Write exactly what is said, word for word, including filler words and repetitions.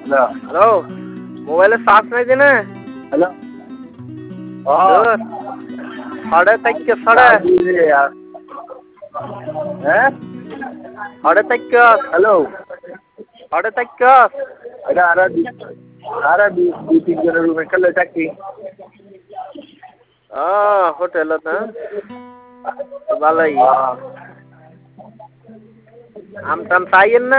hello মোবাইলে charge নাই দিনে হ্যালো সাড়ে তাইকে সাড়ে হ্যাঁ সাড়ে তাইকে হ্যালো সাড়ে তাইকে এটা আর আর দুই তিন জনের রুমে খেলে থাকি আহ হোটেলে না ভালোই আম টাম চাইয়েন না